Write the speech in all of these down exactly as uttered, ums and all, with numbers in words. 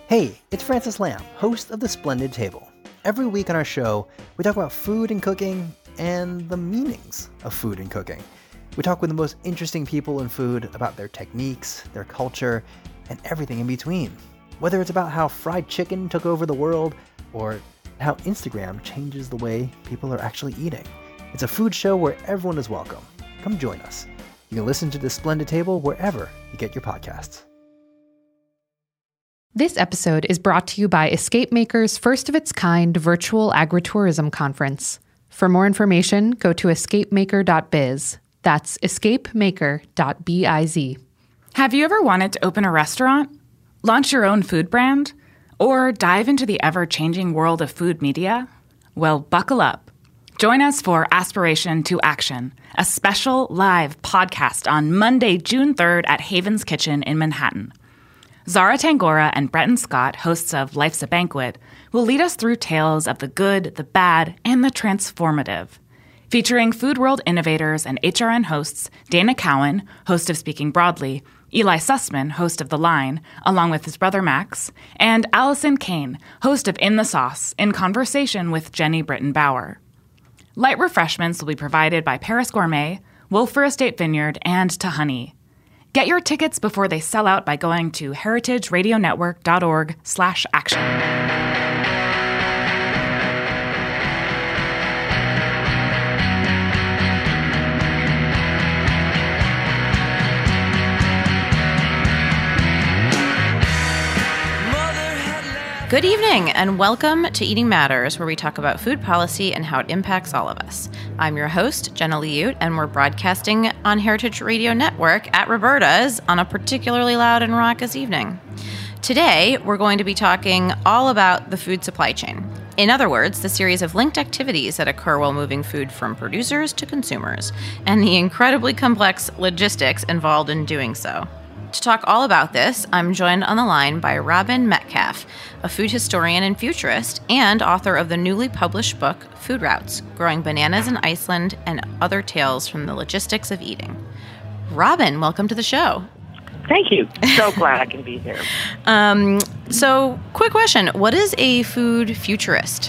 Hey, it's Francis Lamb, host of The Splendid Table. Every week on our show, we talk about food and cooking and the meanings of food and cooking. We talk with the most interesting people in food about their techniques, their culture, and everything in between. Whether it's about how fried chicken took over the world or how Instagram changes the way people are actually eating. It's a food show where everyone is welcome. Come join us. You can listen to The Splendid Table wherever you get your podcasts. This episode is brought to you by Escape Maker's first-of-its-kind virtual agritourism conference. For more information, go to escape maker dot biz. That's escape maker dot biz. Have you ever wanted to open a restaurant? Launch your own food brand? Or dive into the ever-changing world of food media? Well, buckle up. Join us for Aspiration to Action, a special live podcast on Monday, June third at Haven's Kitchen in Manhattan. Zara Tangora and Bretton Scott, hosts of Life's a Banquet, will lead us through tales of the good, the bad, and the transformative. Featuring Food World innovators and H R N hosts Dana Cowan, host of Speaking Broadly, Eli Sussman, host of The Line, along with his brother Max, and Allison Kane, host of In the Sauce, in conversation with Jenny Britton Bauer. Light refreshments will be provided by Paris Gourmet, Wolfer Estate Vineyard, and Tahani. Get your tickets before they sell out by going to heritage radio network dot org slash action. Good evening, and welcome to Eating Matters, where we talk about food policy and how it impacts all of us. I'm your host, Jenna Liut, and we're broadcasting on Heritage Radio Network at Roberta's on a particularly loud and raucous evening. Today, we're going to be talking all about the food supply chain. In other words, the series of linked activities that occur while moving food from producers to consumers, and the incredibly complex logistics involved in doing so. To talk all about this, I'm joined on the line by Robin Metcalf, a food historian and futurist, and author of the newly published book, Food Routes, Growing Bananas in Iceland and Other Tales from the Logistics of Eating. Robin, welcome to the show. Thank you. So glad I can be here. Um, so, quick question. What is a food futurist?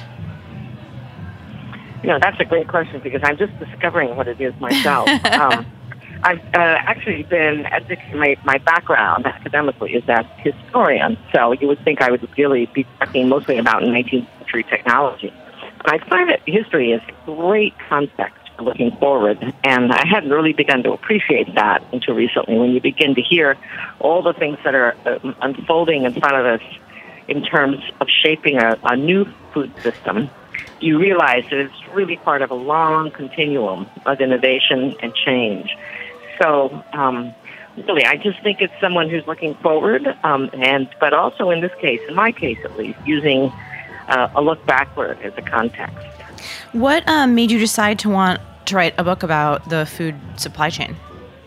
You know, that's a great question because I'm just discovering what it is myself. um, I've uh, actually been, my, my background academically is as a historian, so you would think I would really be talking mostly about nineteenth century technology. But I find that history is a great context for looking forward, and I hadn't really begun to appreciate that until recently when you begin to hear all the things that are uh, unfolding in front of us in terms of shaping a, a new food system. You realize that it's really part of a long continuum of innovation and change. So, um, really, I just think it's someone who's looking forward, um, and but also in this case, in my case at least, using uh, a look backward as a context. What um, made you decide to want to write a book about the food supply chain?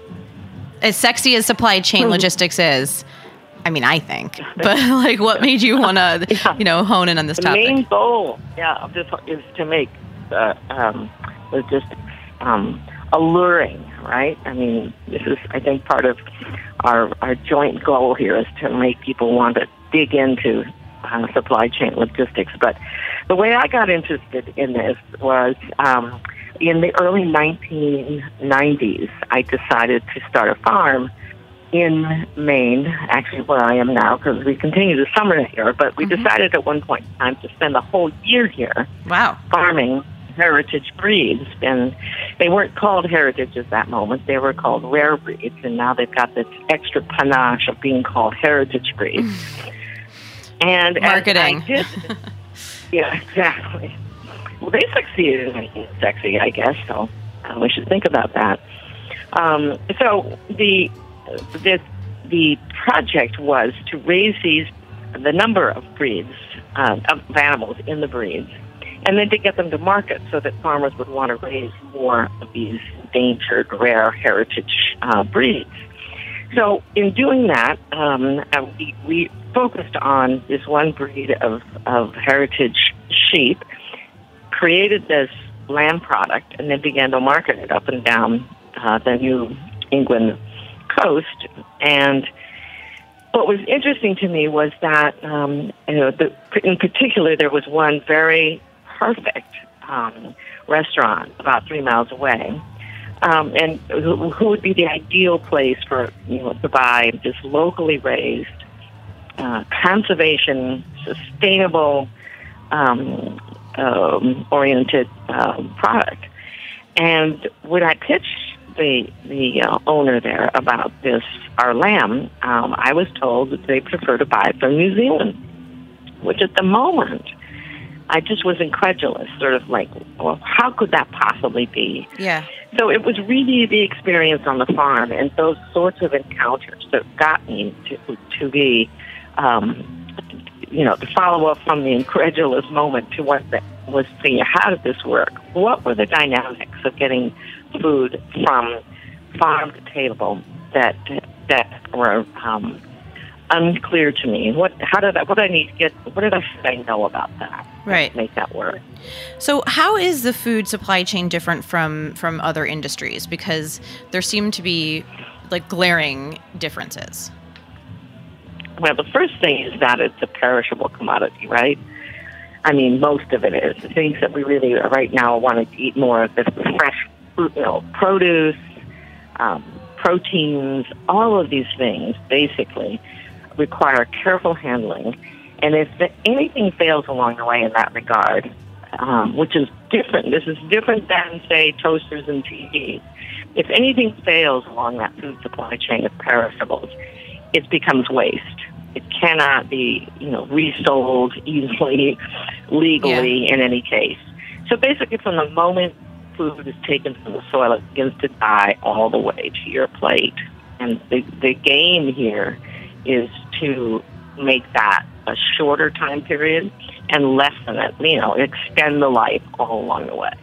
As sexy as supply chain mm-hmm. logistics is, I mean, I think, but like, what made you want to, yeah. you know, hone in on this the topic? The main goal, yeah, of this is to make uh, um, logistics um, alluring. Right? I mean, this is, I think, part of our our joint goal here is to make people want to dig into uh, supply chain logistics. But the way I got interested in this was um, in the early nineteen nineties, I decided to start a farm in Maine, actually where I am now, because we continue to summer here. But we mm-hmm. decided at one point in time to spend the whole year here wow. farming heritage breeds, and they weren't called heritage at that moment. They were called rare breeds, and now they've got this extra panache of being called heritage breeds. And marketing. I did, yeah, exactly. Well, they succeeded in making it sexy, I guess, so uh, we should think about that. Um, so the, the, the project was to raise these, the number of breeds, uh, of animals in the breeds, and then to get them to market so that farmers would want to raise more of these endangered, rare heritage uh, breeds. So in doing that, um, we, we focused on this one breed of, of heritage sheep, created this land product, and then began to market it up and down uh, the New England coast. And what was interesting to me was that, um, you know, the, in particular, there was one very perfect um, restaurant about three miles away, um, and who, who would be the ideal place for, you know, to buy this locally raised, uh, conservation, sustainable, um, um, oriented um, product. And when I pitched the the uh, owner there about this, our lamb, um, I was told that they prefer to buy it from New Zealand, which at the moment, I just was incredulous, sort of like, well, how could that possibly be? Yeah. So it was really the experience on the farm and those sorts of encounters that got me to to be, um, you know, to follow up from the incredulous moment to what the, was saying, how did this work? What were the dynamics of getting food from farm to table that that were um, unclear to me? What how did I what did I need to get? What did I should I know about that? Right. To make that work. So how is the food supply chain different from from other industries? Because there seem to be like glaring differences. Well, the first thing is that it's a perishable commodity, right? I mean, most of it is. The things that we really right now want to eat more of, the fresh, you know, produce, um, proteins, all of these things basically require careful handling. And if anything fails along the way in that regard, um, which is different, this is different than, say, toasters and T Vs. If anything fails along that food supply chain of perishables, it becomes waste. It cannot be, you know, resold easily, legally Yeah. in any case. So basically, from the moment food is taken from the soil, it begins to die all the way to your plate. And the the game here is to make that a shorter time period and lessen it, you know, extend the life all along the way.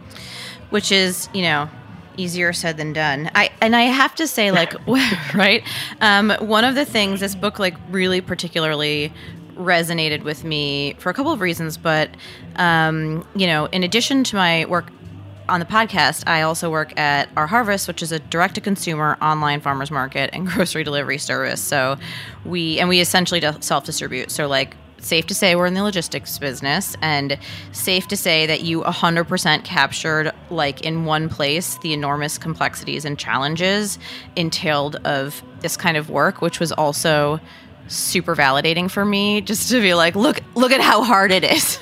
Which is, you know, easier said than done. I and I have to say, like, right? Um, one of the things this book, like, really particularly resonated with me for a couple of reasons, but um, you know, in addition to my work on the podcast, I also work at Our Harvest, which is a direct-to-consumer online farmers market and grocery delivery service. So we and we essentially self-distribute. So, like, safe to say we're in the logistics business, and safe to say that you one hundred percent captured, like, in one place, the enormous complexities and challenges entailed of this kind of work, which was also super validating for me, just to be like, look, look at how hard it is.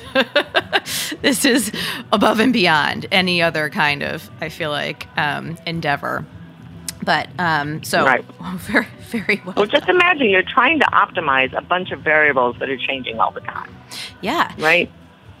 This is above and beyond any other kind of, I feel like, um, endeavor. But um, so Right. very, very well. Well, just done. imagine you're trying to optimize a bunch of variables that are changing all the time, Yeah. right?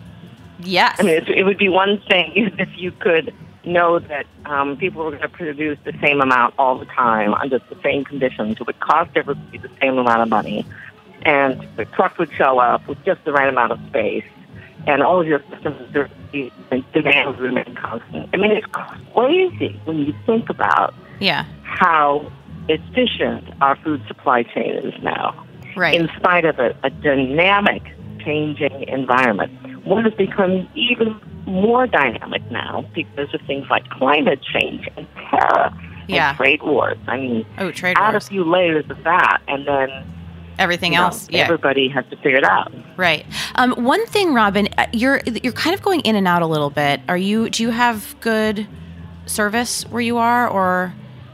Yes. I mean, it, it would be one thing if you could know that um, people were going to produce the same amount all the time under the same conditions. It would cost everybody the same amount of money, and the truck would show up with just the right amount of space, and all of your systems, demand would remain constant. I mean, it's crazy when you think about yeah. how efficient our food supply chain is now, Right. in spite of a, a dynamic, changing environment. One has become even more dynamic now because of things like climate change and terror Yeah. and trade wars. I mean, Oh, trade add wars. a few layers of that, and then Everything you know, else. Yeah. everybody has to figure it out. Right. Um, one thing, Robin, uh, you're you're kind of going in and out a little bit. Are you? Do you have good service where you are, or?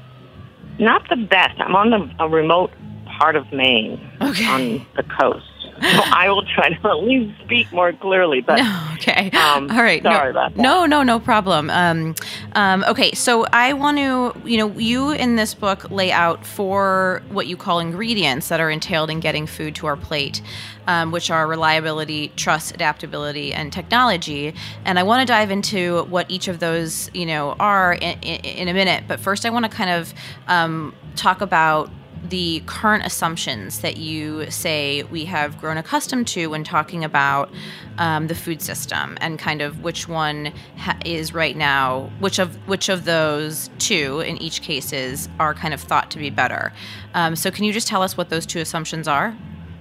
Not the best. I'm on the, a remote part of Maine, Okay. on the coast. So I will try to at least speak more clearly, but No, okay. Um, All right. sorry no, about that. No, no, no problem. Um, um, okay, so I want to, you know, you in this book lay out four what you call ingredients that are entailed in getting food to our plate, um, which are reliability, trust, adaptability, and technology. And I want to dive into what each of those, you know, are in, in, in a minute. But first, I want to kind of um, talk about the current assumptions that you say we have grown accustomed to when talking about um, the food system, and kind of which one ha- is right now, which of which of those two in each cases are kind of thought to be better. Um, so can you just tell us what those two assumptions are?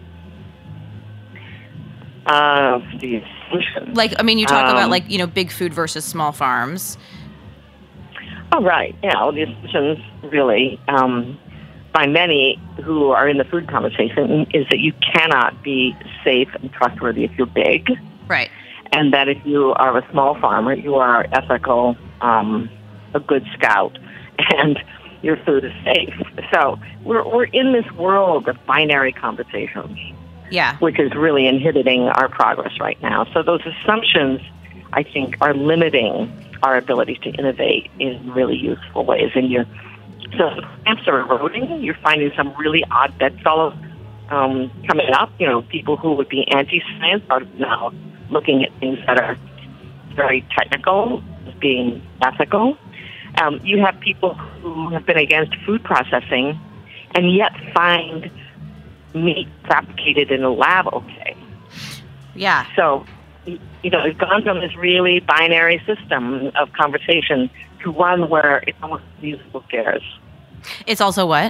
Uh, the assumptions. Like, I mean, you talk Um, about, like, you know, big food versus small farms. Oh, right. Yeah, well, the assumptions really um, by many who are in the food conversation is that you cannot be safe and trustworthy if you're big. Right. And that if you are a small farmer, you are ethical, um, a good scout, and your food is safe. So we're we're in this world of binary conversations. Yeah. Which is really inhibiting our progress right now. So those assumptions, I think, are limiting our ability to innovate in really useful ways. And you're, so the plants are eroding. You're finding some really odd bedfellows um, coming up. You know, people who would be anti-science are now looking at things that are very technical as being ethical. Um, you have people who have been against food processing and yet find meat fabricated in a lab okay. Yeah. So, you know, we've gone from this really binary system of conversation to one where it's almost musical chairs. It's also what?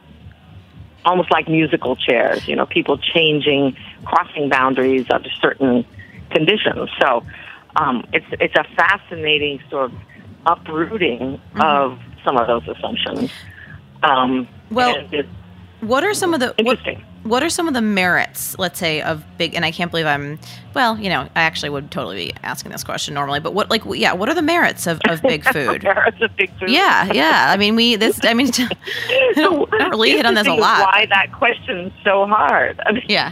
Almost like musical chairs, you know, people changing, crossing boundaries under certain conditions. So um, it's it's a fascinating sort of uprooting mm-hmm. of some of those assumptions. Um, well, what are some of the interesting? What, what are some of the merits, let's say, of big? And I can't believe I'm. Well, you know, I actually would totally be asking this question normally. But what, like, yeah, what are the merits of, of big food? merits of big food. Yeah, yeah. I mean, we this. I mean, I don't, I don't really hit on this a lot. Why that question's so hard? I mean, yeah.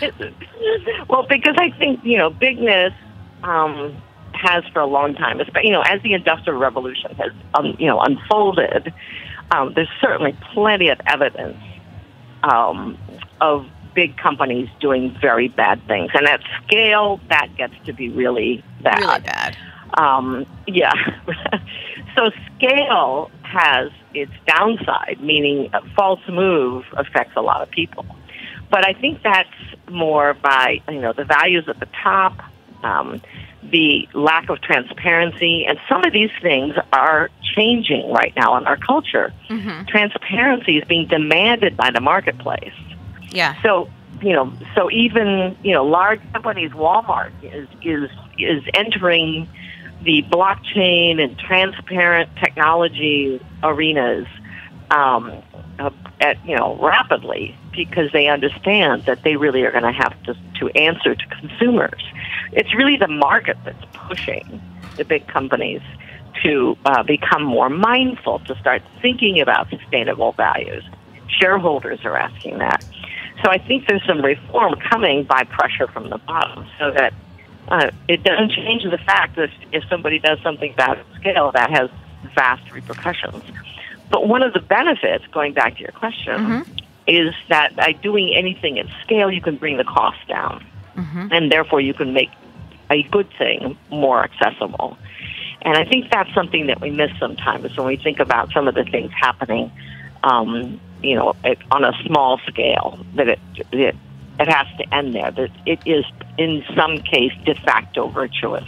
Well, because I think you know, bigness um, has for a long time. You know, as the Industrial Revolution has um, you know unfolded, um, there's certainly plenty of evidence um, of big companies doing very bad things. And at scale, that gets to be really bad. Really bad. Um, yeah. So scale has its downside, meaning a false move affects a lot of people. But I think that's more by, you know, the values at the top, um, the lack of transparency, and some of these things are changing right now in our culture. Mm-hmm. Transparency is being demanded by the marketplace. Yeah. So, you know, so even, you know, large companies, Walmart is is is entering the blockchain and transparent technology arenas um, uh, at, you know, rapidly because they understand that they really are going to have to to answer to consumers. It's really the market that's pushing the big companies to uh, become more mindful, to start thinking about sustainable values. Shareholders are asking that. So I think there's some reform coming by pressure from the bottom so that uh, it doesn't change the fact that if somebody does something bad at scale, that has vast repercussions. But one of the benefits, going back to your question, mm-hmm. is that by doing anything at scale, you can bring the cost down. Mm-hmm. And therefore you can make a good thing more accessible. And I think that's something that we miss sometimes when we think about some of the things happening um, you know, it, on a small scale, that it, it it has to end there. That it is, in some case, de facto virtuous.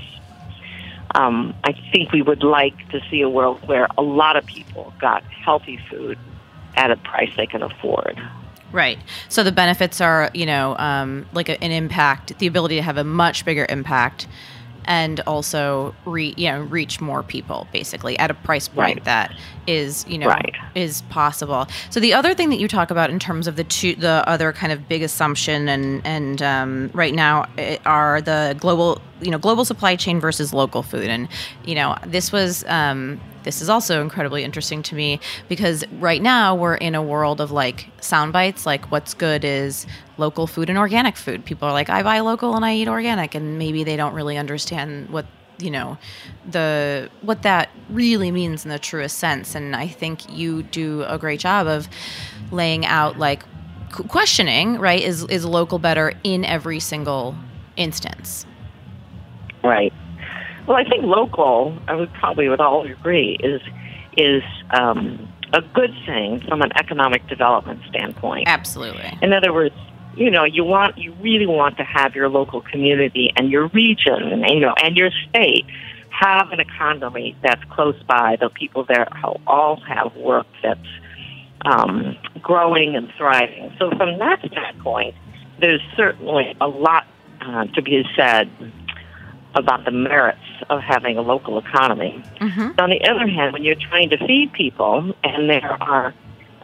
Um, I think we would like to see a world where a lot of people got healthy food at a price they can afford. Right. So the benefits are, you know, um, like a, an impact, the ability to have a much bigger impact, and also re, you know, reach more people, basically, at a price point right. that is, you know, right. is possible. So the other thing that you talk about in terms of the two, the other kind of big assumption and and um, right now are the global, you know, global supply chain versus local food, and you know, this was. Um, This is also incredibly interesting to me because right now we're in a world of like sound bites, like what's good is local food and organic food. People are like, I buy local and I eat organic, and maybe they don't really understand what, you know, the what that really means in the truest sense. And I think you do a great job of laying out like questioning, right? Is is local better in every single instance? Right. Well, I think local, I would probably would all agree, is is um, a good thing from an economic development standpoint. Absolutely. In other words, you know, you want you really want to have your local community and your region, and you know, and your state have an economy that's close by. The people there all have work that's um, growing and thriving. So, from that standpoint, there's certainly a lot uh, to be said about the merits of having a local economy. Mm-hmm. On the other hand, when you're trying to feed people and there are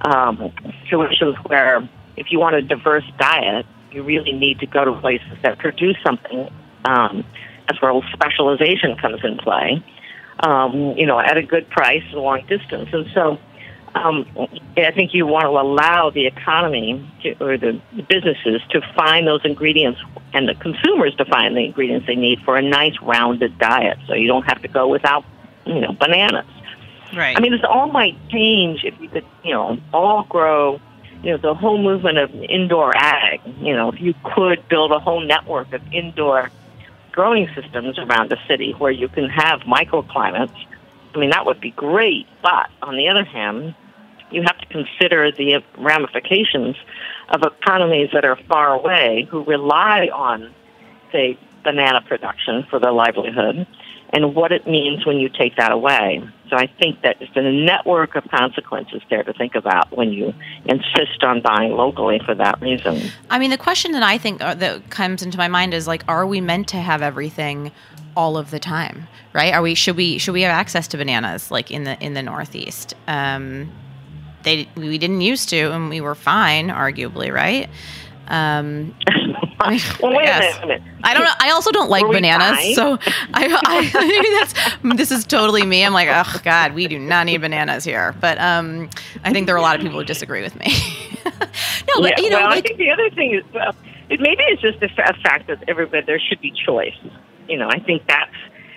um, situations where if you want a diverse diet, you really need to go to places that produce something. Um, that's where specialization comes in play, um, you know, at a good price and long distance. And so um, I think you want to allow the economy to, or the businesses to find those ingredients and the consumers to find the ingredients they need for a nice rounded diet. So you don't have to go without, you know, bananas. Right. I mean, this all might change if you could, you know, all grow, you know, the whole movement of indoor ag. You know, if you could build a whole network of indoor growing systems around the city where you can have microclimates, I mean, that would be great. But on the other hand, you have to consider the ramifications of economies that are far away who rely on, say, banana production for their livelihood, and what it means when you take that away. So I think that it's a network of consequences there to think about when you insist on buying locally for that reason. I mean, the question that I think that comes into my mind is like, are we meant to have everything all of the time, right? Are we, should we, should we have access to bananas like in the, in the Northeast? Um, they, we didn't used to, and we were fine, arguably, right? Um, I mean, well, wait yes. a minute. I don't know. I also don't like Were we bananas, fine? so I, I maybe that's this is totally me. I'm like, oh God, we do not need bananas here. But um, I think there are a lot of people who disagree with me. no, but yeah, you know, well, like, I think the other thing is, well, it, maybe it's just a, a fact that everybody there should be choice. You know, I think that's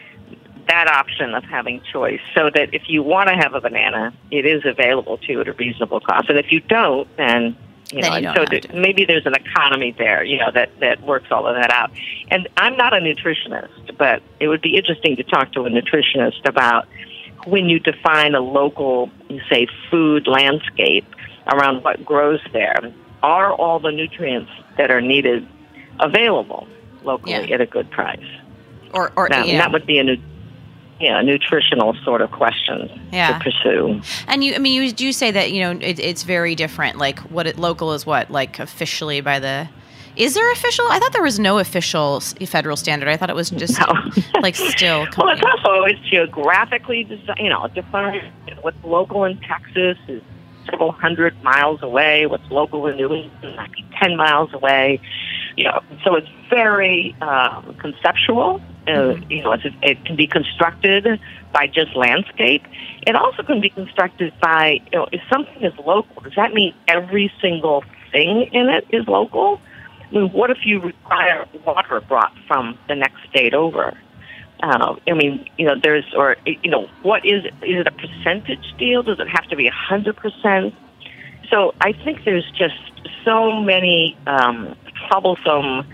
that option of having choice, so that if you want to have a banana, it is available to you at a reasonable cost, and if you don't, then You know, Then you and don't so have th- to. maybe there's an economy there, you know, that, that works all of that out. And I'm not a nutritionist, but it would be interesting to talk to a nutritionist about when you define a local, say, food landscape around what grows there, are all the nutrients that are needed available locally Yeah. at a good price? or or Now, you know. that would be a nu- yeah, a nutritional sort of question Yeah. to pursue. And you, I mean, you do say that, you know, it, it's very different. Like, what it, local is what, like, officially by the. Is there official? I thought there was no official s- federal standard. I thought it was just No. like still. Well, it's also always geographically, desi- you know, defined. What's local in Texas is several hundred miles away. What's local in New England might be ten miles away. You know, so it's very um, conceptual. Uh, you know, it's, it can be constructed by just landscape. It also can be constructed by, you know, if something is local, does that mean every single thing in it is local? I mean, what if you require water brought from the next state over? Uh, I mean, you know, there's, or, you know, what is it? Is it a percentage deal? Does it have to be one hundred percent? So I think there's just so many um, troublesome,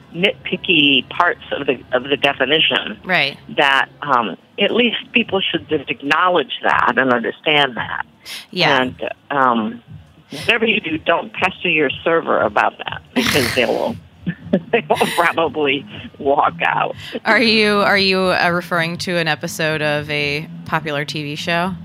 nitpicky parts of the of the definition Right. that um, at least people should just acknowledge that and understand that. Yeah. And um, whatever you do, don't pester your server about that because they will they will probably walk out. Are you are you uh, referring to an episode of a popular T V show?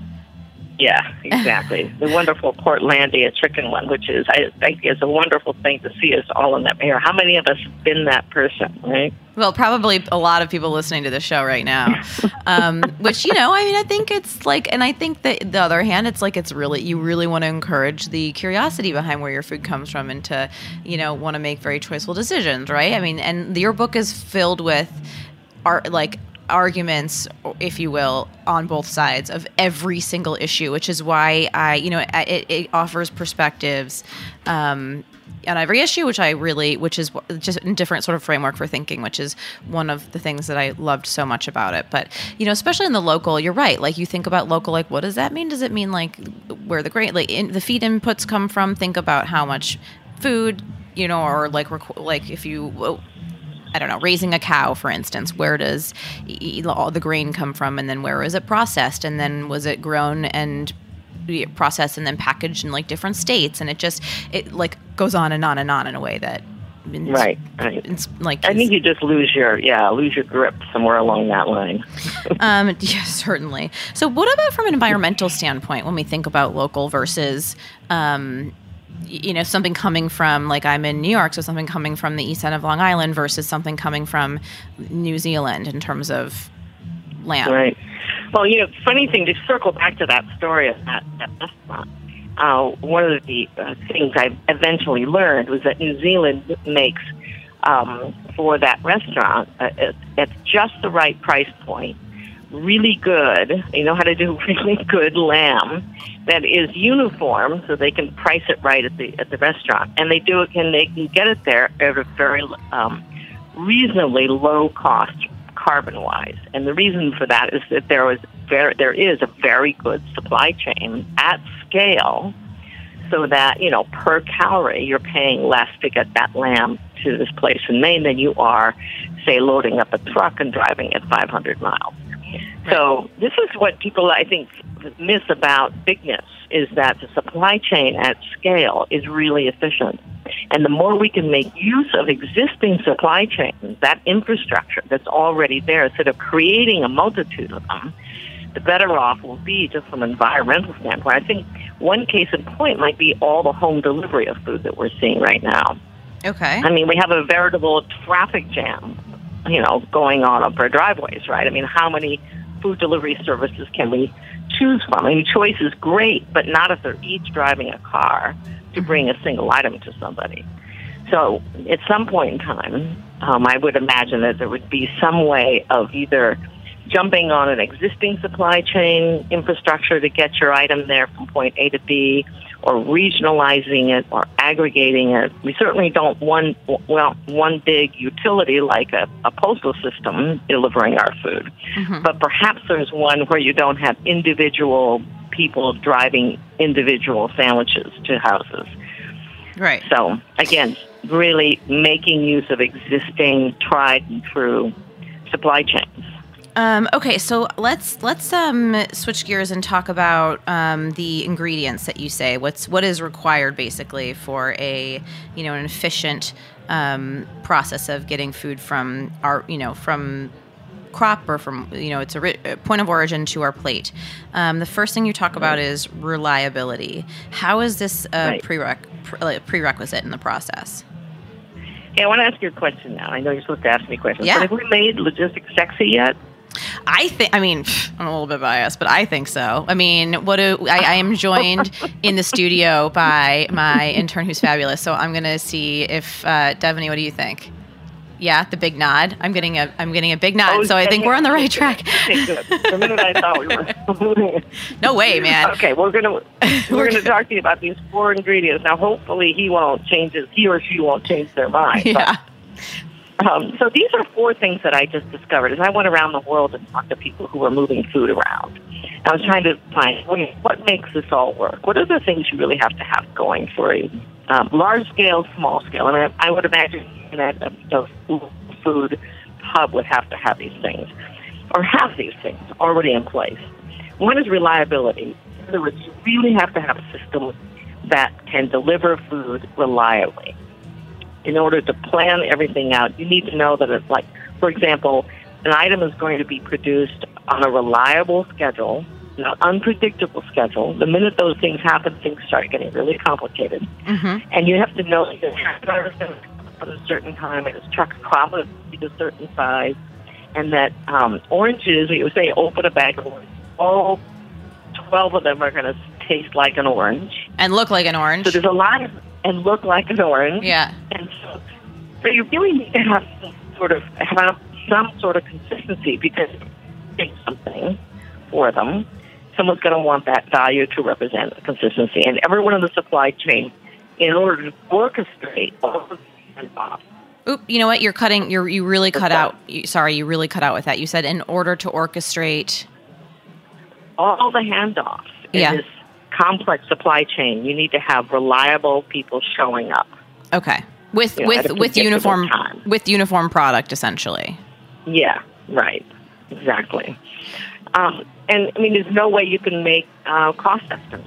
Yeah, exactly. The wonderful Portlandia chicken one, which is, I think, is a wonderful thing to see us all in that air. How many of us have been that person, right? Well, probably a lot of people listening to the show right now, um, which, you know, I mean, I think it's like, and I think that the other hand, it's like, it's really, you really want to encourage the curiosity behind where your food comes from and to, you know, want to make very choiceful decisions, right? I mean, and your book is filled with art, like, arguments, if you will, on both sides of every single issue, which is why I, you know, it, it offers perspectives um, on every issue, which I really, which is just a different sort of framework for thinking, which is one of the things that I loved so much about it. But, you know, especially in the local, you're right. Like, you think about local, like, what does that mean? Does it mean like where the grain, like in, the feed inputs come from? Think about how much food, you know, or like, requ- like if you, I don't know, raising a cow, for instance, where does e- all the grain come from, and then where is it processed, and then was it grown and processed and then packaged in like different states, and it just it like goes on and on and on in a way that it's, Right, right. It's like I think you just lose your, yeah, lose your grip somewhere along that line. um, yeah, certainly. So, what about from an environmental standpoint when we think about local versus um, you know, something coming from, like, I'm in New York, so something coming from the east end of Long Island versus something coming from New Zealand in terms of land. Right. Well, you know, funny thing, to circle back to that story of that, that restaurant, uh, one of the uh, things I eventually learned was that New Zealand makes, um, for that restaurant, uh, at, at just the right price point, really good, you know how to do really good lamb that is uniform, so they can price it right at the at the restaurant, and they do it, and they can get it there at a very um, reasonably low cost carbon wise. And the reason for that is that there was very, there is a very good supply chain at scale, so that, you know, per calorie you're paying less to get that lamb to this place in Maine than you are, say, loading up a truck and driving at five hundred miles. So this is what people, I think, miss about bigness, is that the supply chain at scale is really efficient. And the more we can make use of existing supply chains, that infrastructure that's already there, instead of creating a multitude of them, the better off we'll be just from an environmental standpoint. I think one case in point might be all the home delivery of food that we're seeing right now. Okay. I mean, we have a veritable traffic jam, you know, going on up our driveways, right? I mean, how many food delivery services can we choose from? I mean, choice is great, but not if they're each driving a car to bring a single item to somebody. So at some point in time, um, I would imagine that there would be some way of either jumping on an existing supply chain infrastructure to get your item there from point A to B, or regionalizing it or aggregating it. We certainly don't want, well, one big utility like a, a postal system delivering our food. Mm-hmm. But perhaps there's one where you don't have individual people driving individual sandwiches to houses. Right. So, again, really making use of existing tried and true supply chains. Um, okay, so let's let's um, switch gears and talk about um, the ingredients that you say. What's what is required basically for a you know an efficient um, process of getting food from our you know from crop or from you know it's a ri- point of origin to our plate. Um, the first thing you talk about is reliability. How is this a right. prereq- pre- prerequisite in the process? Yeah, I want to ask you a question now. I know you're supposed to ask me questions, yeah. but have we made logistics sexy yet? I think, I mean, I'm a little bit biased, but I think so. I mean, what do I, I am joined in the studio by my intern who's fabulous. So I'm going to see if, uh, Devaney, what do you think? Yeah, the big nod. I'm getting a, I'm getting a big nod. Oh, so I think we're on the right track. Okay, good. For a minute I thought we were. No way, man. Okay, we're going to, we're going to talk to you about these four ingredients. Now, hopefully he won't change his, he or she won't change their mind. Yeah. But, Um, so these are four things that I just discovered as I went around the world and talked to people who were moving food around. I was trying to find, well, what makes this all work? What are the things you really have to have going for a um, large scale, small scale? And I, I would imagine that a, a food hub would have to have these things, or have these things already in place. One is reliability. In other words, you really have to have a system that can deliver food reliably. In order to plan everything out, you need to know that it's like, for example, an item is going to be produced on a reliable schedule, an unpredictable schedule. The minute those things happen, things start getting really complicated. Mm-hmm. And you have to know that your truck driver is going to come at a certain time, and his truck's probably going to be a certain size, and that um, oranges, we would say open a bag of oranges, all twelve of them are going to taste like an orange. And look like an orange. So there's a lot of, and look like an orange. Yeah. And so, so you really need to have some sort of, have some sort of consistency, because it's something for them. Someone's going to want that value to represent a consistency. And everyone in the supply chain, in order to orchestrate all of these involved. Oop, you know what? You're cutting, you're, you really cut out. You, sorry, you really cut out with that. You said in order to orchestrate all the handoffs in yeah. this complex supply chain, you need to have reliable people showing up. Okay. With you know, with with uniform time. with uniform product, essentially. Yeah, right. Exactly. Um, and I mean, there's no way you can make uh, cost estimates.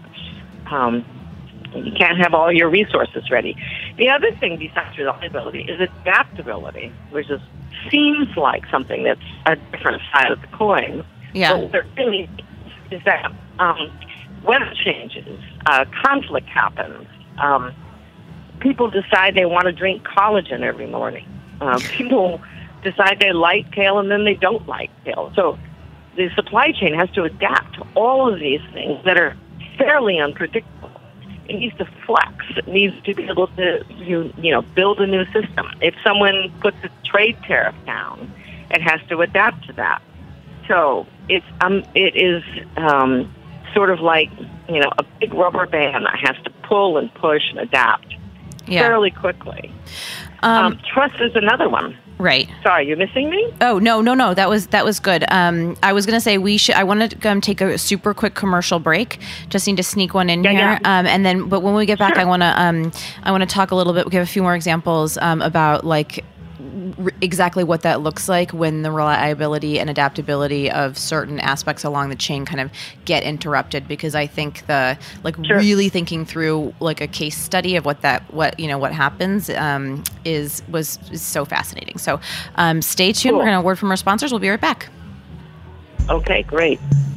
Um, you can't have all your resources ready. The other thing besides reliability is adaptability, which is, seems like something that's a different side of the coin. Yeah. But what it really is that um, weather changes, uh, conflict happens. Um, people decide they want to drink collagen every morning. Uh, people decide they like kale and then they don't like kale. So the supply chain has to adapt to all of these things that are fairly unpredictable. it needs to flex. It needs to be able to, you, you know, build a new system. If someone puts a trade tariff down, it has to adapt to that. So it's um, it is um, sort of like, you know, a big rubber band that has to pull and push and adapt yeah. fairly quickly. Um, um, trust is another one. Right. Sorry, you're missing me? Oh, no, no, no. That was that was good. Um, I was going to say we should. I wanted to um, take a super quick commercial break. Just need to sneak one in yeah, here, yeah. Um, and then. But when we get back, sure. I want to. Um, I want to talk a little bit. Give a few more examples um, about like r- exactly what that looks like when the reliability and adaptability of certain aspects along the chain kind of get interrupted. Because I think the like sure. really thinking through like a case study of what that what you know what happens um, is was is so fascinating. So um, stay tuned. Cool. We're going to word from our sponsors. We'll be right back. Okay, great.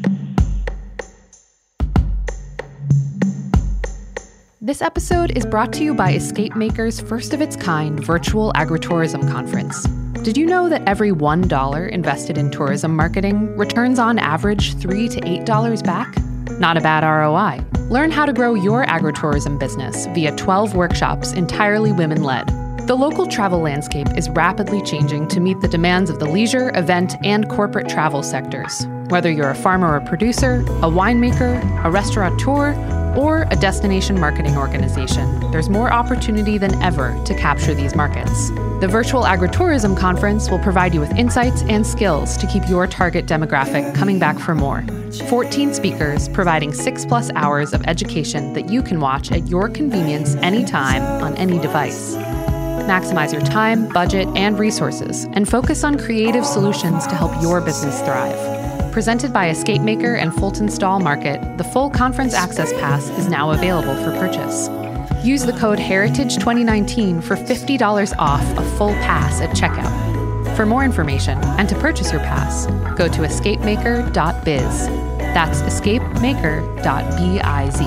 This episode is brought to you by Escape Maker's first of its kind virtual agritourism conference. Did you know that every one dollar invested in tourism marketing returns on average three to eight dollars back? Not a bad R O I. Learn how to grow your agritourism business via twelve workshops entirely women-led. The local travel landscape is rapidly changing to meet the demands of the leisure, event, and corporate travel sectors. Whether you're a farmer or producer, a winemaker, a restaurateur, or a destination marketing organization, there's more opportunity than ever to capture these markets. The Virtual Agritourism Conference will provide you with insights and skills to keep your target demographic coming back for more. fourteen speakers providing six plus hours of education that you can watch at your convenience anytime on any device. Maximize your time, budget, and resources, and focus on creative solutions to help your business thrive. Presented by Escape Maker and Fulton Stall Market, the full conference access pass is now available for purchase. Use the code Heritage twenty nineteen for fifty dollars off a full pass at checkout. For more information and to purchase your pass, go to escape maker dot biz. That's escape maker dot biz.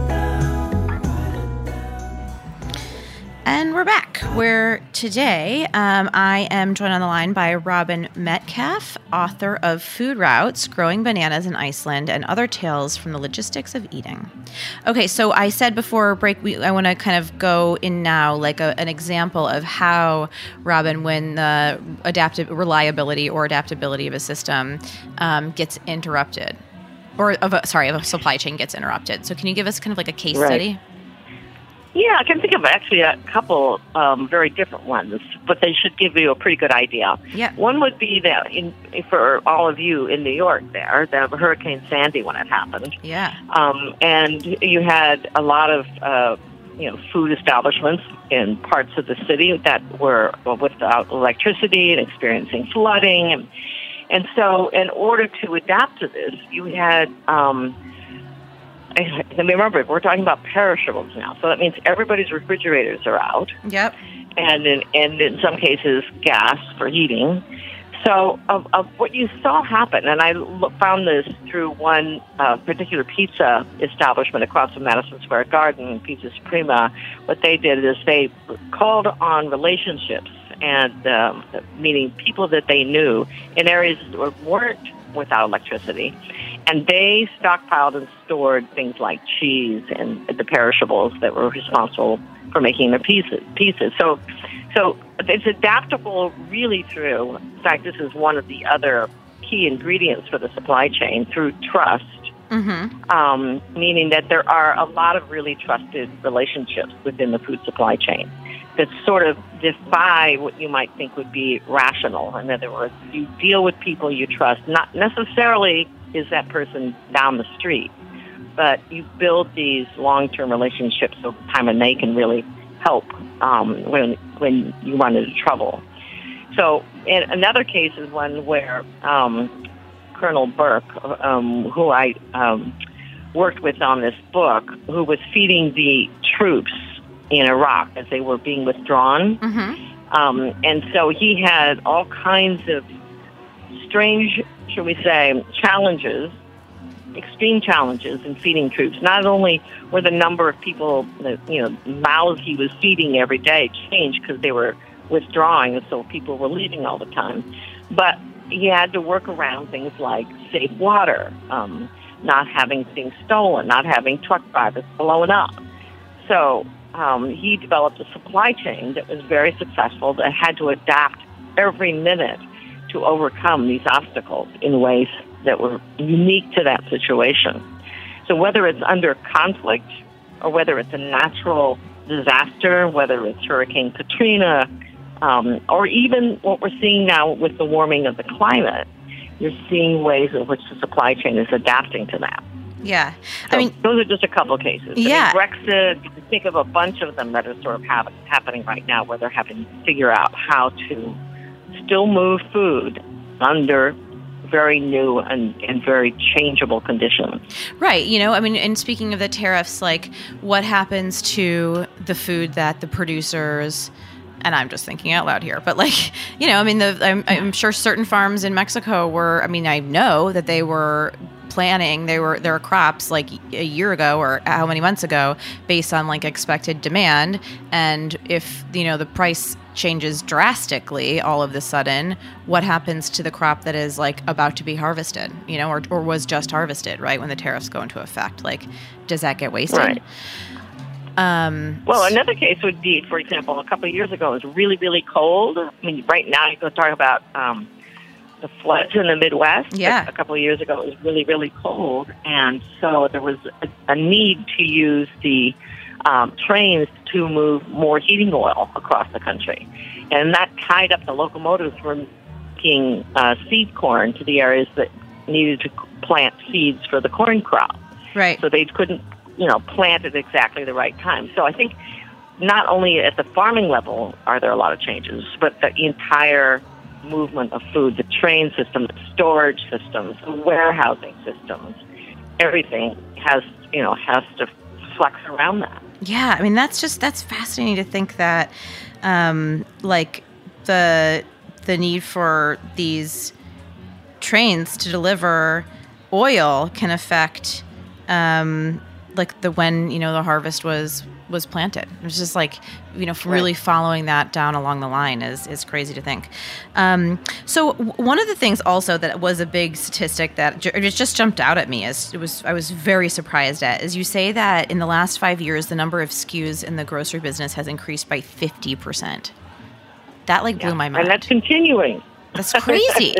And we're back, where today um, I am joined on the line by Robin Metcalf, author of Food Routes, Growing Bananas in Iceland, and Other Tales from the Logistics of Eating. Okay, so I said before break, we, I want to kind of go in now, like a, an example of how, Robin, when the adaptive reliability or adaptability of a system um, gets interrupted, or of a, sorry, of a supply chain gets interrupted. So can you give us kind of like a case Right. study? Yeah, I can think of actually a couple um, very different ones, but they should give you a pretty good idea. Yeah. One would be that in, for all of you in New York there, the Hurricane Sandy when it happened. Yeah. Um, and you had a lot of, uh, you know, food establishments in parts of the city that were without electricity and experiencing flooding. And, and so in order to adapt to this, you had... Um, And remember, we're talking about perishables now, so that means everybody's refrigerators are out. Yep. And in, and in some cases, gas for heating. So of, of what you saw happen, and I look, found this through one uh, particular pizza establishment across from Madison Square Garden, Pizza Suprema, what they did is they called on relationships, and um, meaning people that they knew in areas that weren't without electricity. And they stockpiled and stored things like cheese and the perishables that were responsible for making their pieces. Pieces. So, so it's adaptable really through. In fact, this is one of the other key ingredients for the supply chain, through trust. Mm-hmm. Um, meaning that there are a lot of really trusted relationships within the food supply chain that sort of defy what you might think would be rational. In other words, you deal with people you trust, not necessarily is that person down the street, but you build these long-term relationships over time, and they can really help um, when when you run into trouble. So, in another case is one where um, Colonel Burke, um, who I um, worked with on this book, who was feeding the troops in Iraq as they were being withdrawn, mm-hmm. um, and so he had all kinds of strange, shall we say, challenges, extreme challenges in feeding troops. Not only were the number of people, that, you know, mouths he was feeding every day changed because they were withdrawing, and so people were leaving all the time, but he had to work around things like safe water, um, not having things stolen, not having truck drivers blown up. so um, he developed a supply chain that was very successful that had to adapt every minute to overcome these obstacles in ways that were unique to that situation. So whether it's under conflict or whether it's a natural disaster, whether it's Hurricane Katrina, um, or even what we're seeing now with the warming of the climate, you're seeing ways in which the supply chain is adapting to that. Yeah. So I mean, those are just a couple of cases. Yeah. I mean, Brexit, you can think of a bunch of them that are sort of happen, happening right now where they're having to figure out how to still move food under very new and, and very changeable conditions. right. You know, I mean, and speaking of the tariffs, like what happens to the food that the producers, and I'm just thinking out loud here, but like, you know, I mean, the I'm, I'm sure certain farms in Mexico were, I mean, I know that they were planning, they were, their crops like a year ago or how many months ago based on like expected demand. And if, you know, the price changes drastically all of the sudden, what happens to the crop that is like about to be harvested, you know, or, or was just harvested, right? When the tariffs go into effect, like, does that get wasted? Right. Um, Well, another case would be, for example, a couple of years ago, it was really, really cold. I mean, right now you can talk about um, the floods in the Midwest. Yeah. A couple of years ago, it was really, really cold. And so there was a, a need to use the um, trains to move more heating oil across the country. And that tied up the locomotives from making uh, seed corn to the areas that needed to plant seeds for the corn crop. right. So they couldn't, you know, plant at exactly the right time. So I think not only at the farming level are there a lot of changes, but the entire movement of food, the train system, the storage systems, the warehousing systems, everything has, you know, has to flex around that. Yeah, I mean that's just that's fascinating to think that, um, like the the need for these trains to deliver oil can affect, um, like the when you know the harvest was was planted. It's just like, you know, really following that down along the line is is crazy to think. Um, so w- one of the things also that was a big statistic that j- it just jumped out at me as it was I was very surprised at is you say that in the last five years the number of S K Us in the grocery business has increased by fifty percent. That like blew Yeah. my mind. And that's continuing. That's crazy.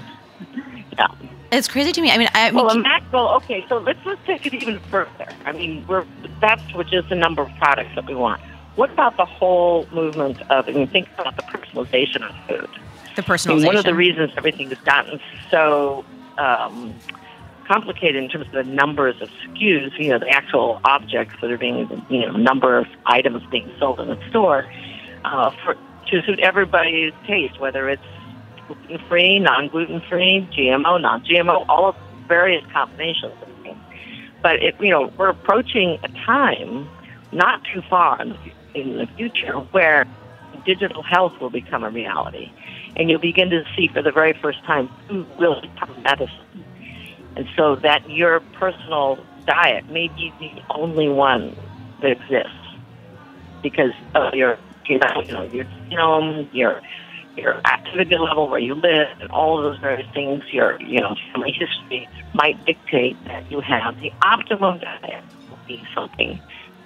Yeah. It's crazy to me. I mean, I mean, Well, the Mac goal, okay, so let's let's take it even further. I mean, we're that's what just the number of products that we want. What about the whole movement of, I mean, think about the personalization of food. the I personalization. mean, one of the reasons everything has gotten so um, complicated in terms of the numbers of S K Us, you know, the actual objects that are being, you know, number of items being sold in the store, uh, for to suit everybody's taste, whether it's gluten-free, non-gluten-free, G M O, non-G M O, all of various combinations of things. But, it, you know, we're approaching a time not too far in the, in the future where digital health will become a reality. And you'll begin to see for the very first time food will become medicine. And so that your personal diet may be the only one that exists because of your, you know, you know your genome, your your activity level, where you live, and all of those various things, your, you know, family history might dictate that you have the optimum diet will be something.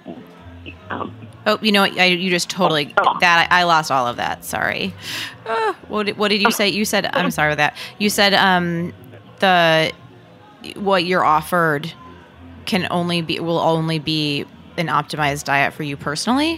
Um, Oh, you know what? I, you just totally Oh. that I, I lost all of that. Sorry. Uh, what did, what did you say? You said I'm sorry with that. You said um, the what you're offered can only be will only be an optimized diet for you personally.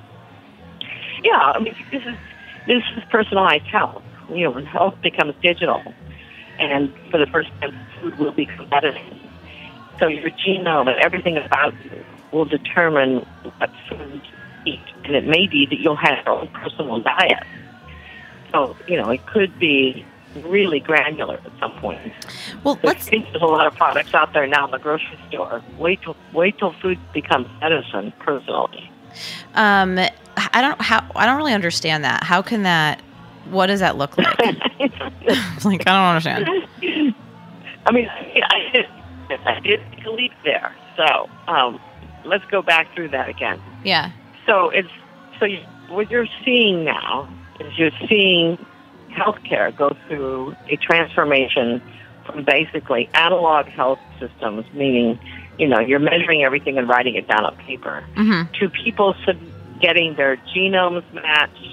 yeah, I mean, this is this is personalized health. You know, when health becomes digital, and for the first time, food will become medicine. So your genome and everything about you will determine what food to eat. And it may be that you'll have your own personal diet. So, you know, it could be really granular at some point. Well, So let's. I think there's a lot of products out there now in the grocery store. Wait till wait till food becomes medicine personally. Um, I don't how I don't really understand that. How can that? What does that look like? Like I don't understand. I mean, I did, I did take a leap there. So um, let's go back through that again. Yeah. So it's so you, what you're seeing now is you're seeing healthcare go through a transformation from basically analog health systems, meaning you know, you're measuring everything and writing it down on paper, Mm-hmm. to people sub- getting their genomes matched,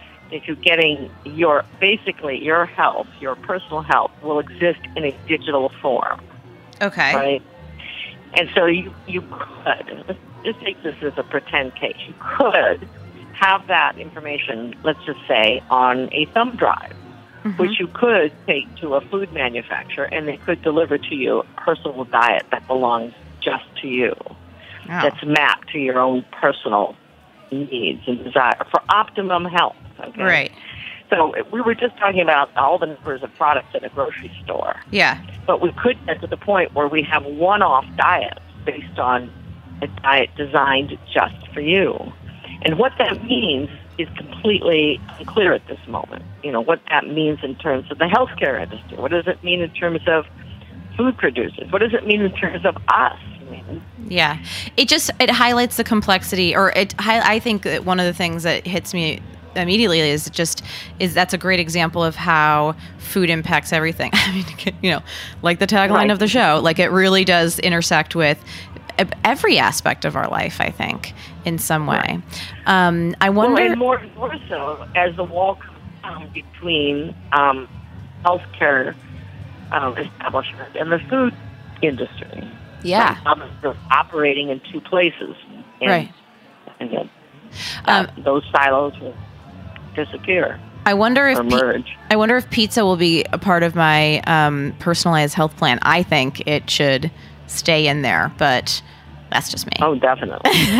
to getting your, basically your health, your personal health will exist in a digital form, Okay. right? And so you, you could, let's just take this as a pretend case, you could have that information, let's just say, on a thumb drive, Mm-hmm. which you could take to a food manufacturer, and they could deliver to you a personal diet that belongs just to you, Oh. that's mapped to your own personal needs and desire for optimum health. Okay? Right. So we were just talking about all the numbers of products at a grocery store, Yeah. but we could get to the point where we have one-off diets based on a diet designed just for you. And what that means is completely unclear at this moment. You know, what that means in terms of the healthcare industry. What does it mean in terms of food producers? What does it mean in terms of us? I mean, Yeah. It just, it highlights the complexity, or it, hi- I think that one of the things that hits me immediately is just, is that's a great example of how food impacts everything. I mean, you know, like the tagline Right. of the show, like it really does intersect with every aspect of our life, I think, in some way. Um, I wonder... well, and more, more so as the wall comes down between um, healthcare um, establishment and the food industry. Yeah. Um, they're operating in two places. And, Right. And then Um, that, those silos will disappear I wonder if or pi- merge. I wonder if pizza will be a part of my um, personalized health plan. I think it should stay in there, but that's just me. Oh, definitely.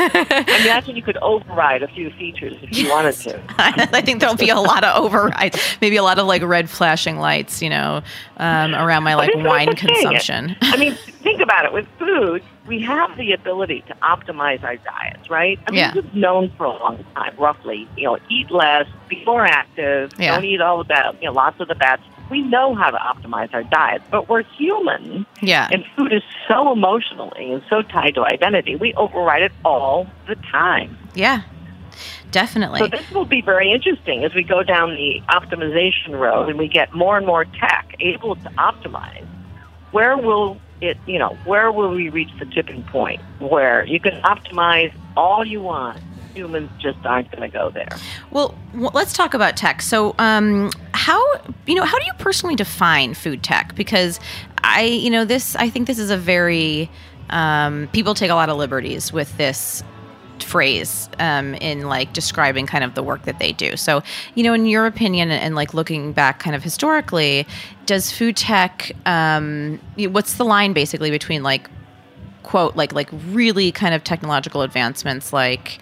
I imagine you could override a few features if you wanted to. I think there'll be a lot of overrides, maybe a lot of like red flashing lights, you know, um, around my like But it's wine not the thing. consumption. I mean, think about it. With food, we have the ability to optimize our diets, right? I mean, Yeah. it's known for a long time, roughly. You know, eat less, be more active, Yeah. don't eat all the bad, you know, lots of the bad stuff. We know how to optimize our diets, but we're human. Yeah. And food is so emotionally and so tied to identity. We override it all the time. Yeah, definitely. So this will be very interesting as we go down the optimization road and we get more and more tech able to optimize. Where will it, you know, where will we reach the tipping point where you can optimize all you want? Humans just aren't going to go there. Well, w- let's talk about tech. So, um, how you know how do you personally define food tech? Because I, you know, this I think this is a very um, people take a lot of liberties with this phrase um, in like describing kind of the work that they do. So, you know, in your opinion, and, and like looking back kind of historically, does food tech? Um, what's the line basically between like quote like like really kind of technological advancements like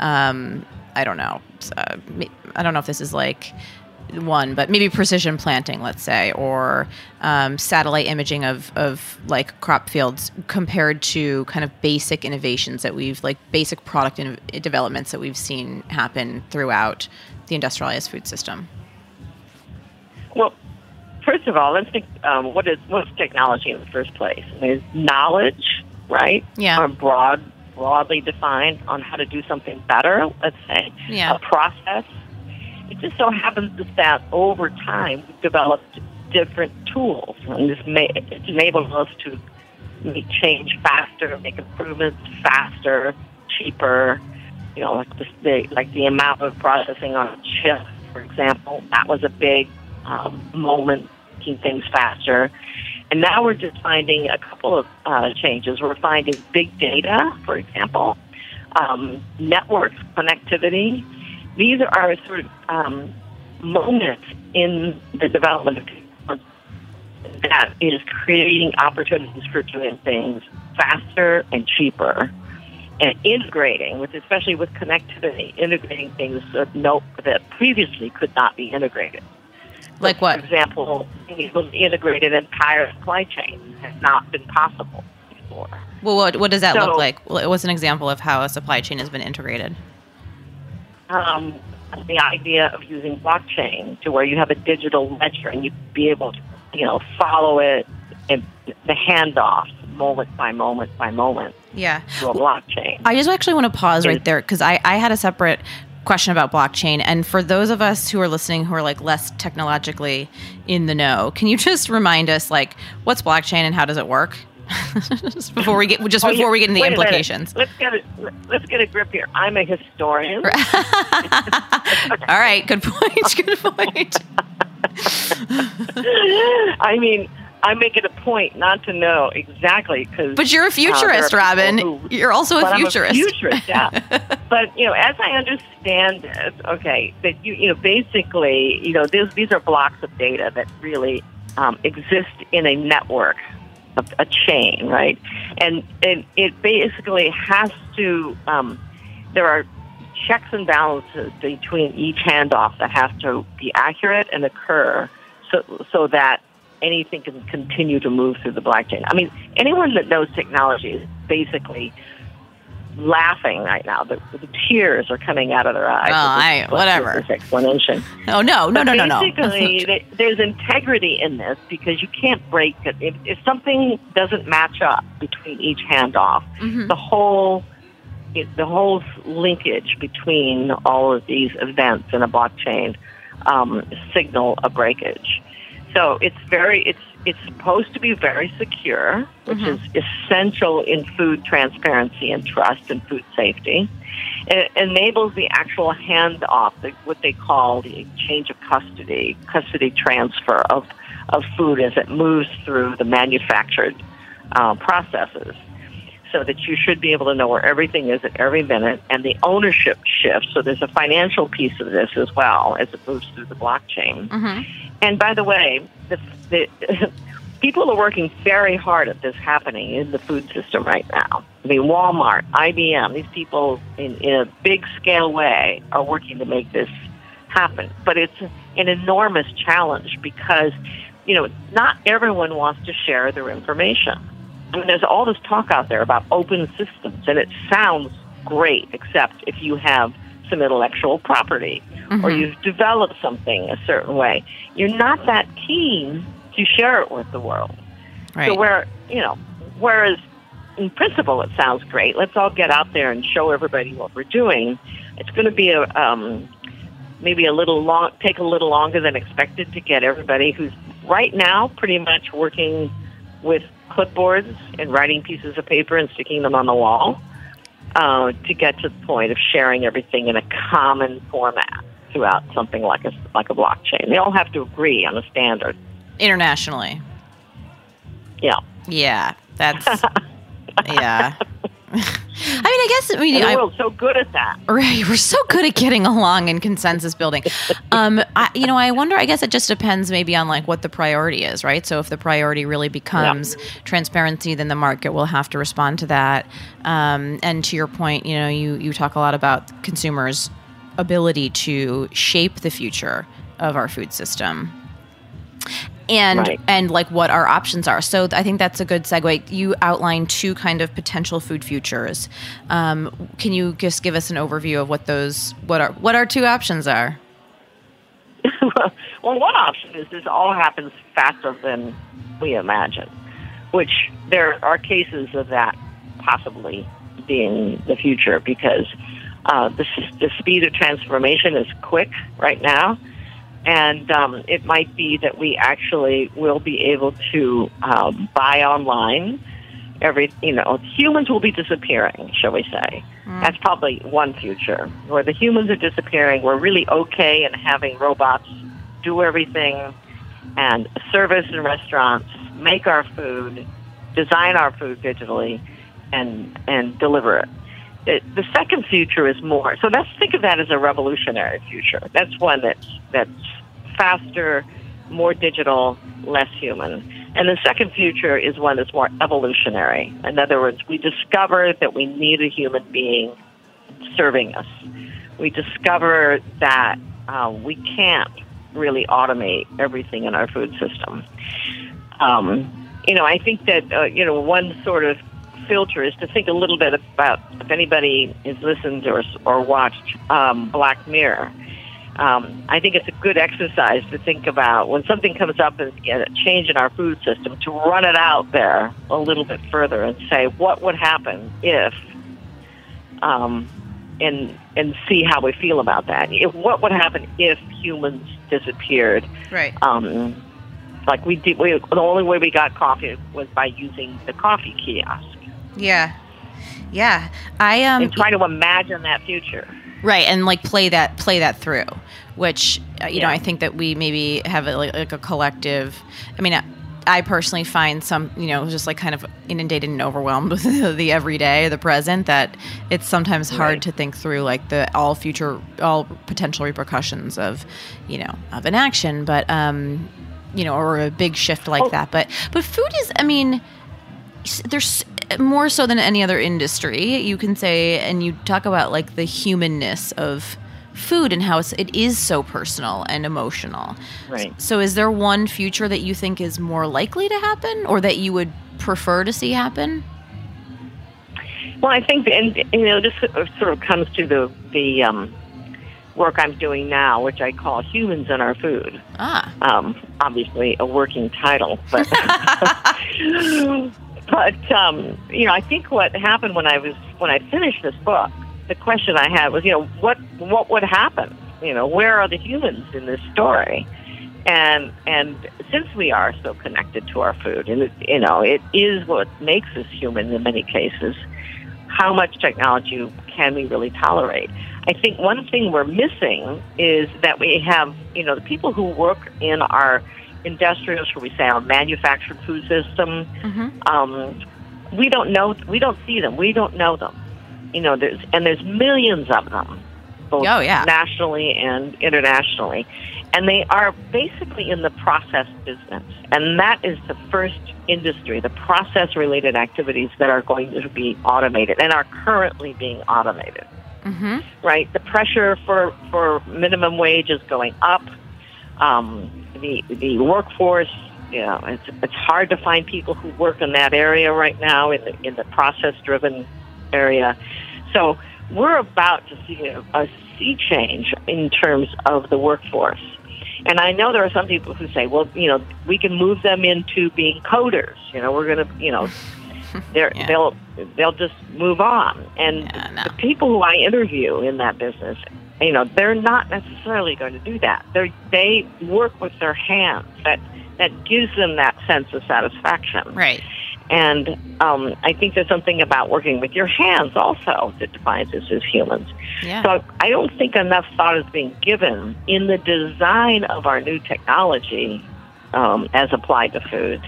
um I don't know uh, I don't know if this is like one, but maybe precision planting, let's say, or um, satellite imaging of of like crop fields compared to kind of basic innovations that we've like basic product in- developments that we've seen happen throughout the industrialized food system. Well, first of all, let's think um, what is what's technology in the first place? I mean, it's knowledge, right? Yeah. Or broad, broadly defined on how to do something better, let's say. Yeah. A process. It just so happens that over time we've developed different tools, and this may, it's enabled us to make change faster, make improvements faster, cheaper. You know, like the, the like the amount of processing on a chip, for example, that was a big um, moment, making things faster. And now we're just finding a couple of uh, changes. We're finding big data, for example, um, networks, connectivity. These are sort of um, moments in the development of technology that is creating opportunities for doing things faster and cheaper, and integrating, with especially with connectivity, integrating things that, no, that previously could not be integrated. Like what? For example, being able to integrate an entire supply chain has not been possible before. Well, what what does that So- look like? Well, what's an example of how a supply chain has been integrated? Um, the idea of using blockchain to where you have a digital ledger and you be able to, you know, follow it and the handoff moment by moment by moment Yeah. to a blockchain. I just actually want to pause right Is- there because I, I had a separate question about blockchain. And for those of us who are listening who are like less technologically in the know, can you just remind us like what's blockchain and how does it work? just before we get just Oh, before yeah. we get into the Wait a minute. implications. Let's get it. Let's get a grip here. I'm a historian. All right, good point. Good point. I mean, I make it a point not to know exactly because. But you're a futurist, uh, Robin. who, You're also a but futurist. I'm a futurist, yeah. But you know, as I understand it, okay, that you you know basically you know these these are blocks of data that really um, exist in a network, a, a chain, right? And and it basically has to. Um, there are checks and balances between each handoff that have to be accurate and occur, so so that anything can continue to move through the blockchain. I mean, anyone that knows technology is basically laughing right now. The, the tears are coming out of their eyes. Oh, I, This- whatever. This explanation. Oh, no, no, no, no, no. Basically, th- there's integrity in this because you can't break it. If, if something doesn't match up between each handoff, Mhm. the whole it, the whole linkage between all of these events in a blockchain um, signal a breakage. So it's very it's it's supposed to be very secure, which Mhm. is essential in food transparency and trust and food safety. It enables the actual handoff, the, what they call the change of custody, custody transfer of of food as it moves through the manufactured uh, processes, so that you should be able to know where everything is at every minute, and the ownership shifts. So there's a financial piece of this as well as it moves through the blockchain. Mhm. And by the way, the, the, people are working very hard at this happening in the food system right now. I mean, Walmart, I B M, these people in, in a big scale way are working to make this happen. But it's an enormous challenge because, you know, not everyone wants to share their information. I mean, there's all this talk out there about open systems, and it sounds great, except if you have some intellectual property Mhm. or you've developed something a certain way, you're not that keen to share it with the world. Right. So where, you know, whereas in principle it sounds great, let's all get out there and show everybody what we're doing, it's going to be a um, maybe a little long, take a little longer than expected to get everybody who's right now pretty much working with clipboards and writing pieces of paper and sticking them on the wall uh, to get to the point of sharing everything in a common format throughout something like a like a blockchain. They all have to agree on a standard. Internationally. Yeah. Yeah, that's, yeah. I mean, I guess, I mean, And the I, world's so good at that. right, we're so good at getting along and consensus building. Um, I, you know, I wonder, I guess it just depends maybe on like what the priority is, right? So if the priority really becomes transparency, then the market will have to respond to that. Um, and to your point, you know, you, you talk a lot about consumers' ability to shape the future of our food system. And Right. and like what our options are. So I think that's a good segue. You outlined two kind of potential food futures. Um, can you just give us an overview of what those what our what our two options are? Well, one option is this all happens faster than we imagine, which there are cases of that possibly being the future because uh, the, the speed of transformation is quick right now. And um, it might be that we actually will be able to um, buy online. Every, you know, humans will be disappearing, shall we say. Mm. That's probably one future, where the humans are disappearing. We're really okay in having robots do everything and service in restaurants, make our food, design our food digitally, and and deliver it. It, the second future is more. So let's think of that as a revolutionary future. That's one that's that's faster, more digital, less human. And the second future is one that's more evolutionary. In other words, we discover that we need a human being serving us. We discover that uh, we can't really automate everything in our food system. Um, you know, I think that, uh, you know, one sort of filter is to think a little bit about, if anybody has listened or, or watched um, Black Mirror, um, I think it's a good exercise to think about when something comes up as a change in our food system, to run it out there a little bit further and say, what would happen if, um, and and see how we feel about that. If, what would happen if humans disappeared? Right. Um, Like we did, we, the only way we got coffee was by using the coffee kiosk. Yeah, yeah. I um and try to imagine that future. Right, and like play that play that through, which uh, you Yeah. know I think that we maybe have a, like, like a collective. I mean, I, I personally find some you know just like kind of inundated and overwhelmed with the, the everyday, the present, that it's sometimes hard Right. to think through like the all future, all potential repercussions of you know of an action, but um you know or a big shift like Oh. that. But but food is, I mean, s- there's more so than any other industry, you can say, and you talk about like the humanness of food and how it's, it is so personal and emotional. Right. So is there one future that you think is more likely to happen or that you would prefer to see happen? Well, I think, and you know, this sort of comes to the the um, work I'm doing now, which I call Humans in Our Food. Ah. Um, obviously, a working title, but but um, you know, I think what happened when I was when I finished this book, the question I had was, you know, what what would happen? You know, where are the humans in this story? And and since we are so connected to our food, and it, you know, it is what makes us human in many cases. How much technology can we really tolerate? I think one thing we're missing is that we have, you know, the people who work in our industrial, shall we say, our manufactured food system. Mm-hmm. Um, we don't know, we don't see them, we don't know them. You know, there's and there's millions of them, both Oh, yeah. nationally and internationally, and they are basically in the process business, and that is the first industry, the process-related activities that are going to be automated and are currently being automated. Mm-hmm. Right, the pressure for for minimum wage is going up. Um, the the workforce, you know, it's it's hard to find people who work in that area right now, in the in the process-driven area. So we're about to see a, a sea change in terms of the workforce. And I know there are some people who say, well, you know, we can move them into being coders. You know, we're going to, you know, they're, Yeah. they'll they'll just move on. And Yeah, no. the people who I interview in that business, you know, they're not necessarily going to do that. They they work with their hands. That that gives them that sense of satisfaction. Right. And um, I think there's something about working with your hands also that defines us as humans. Yeah. So I don't think enough thought is being given in the design of our new technology um, as applied to food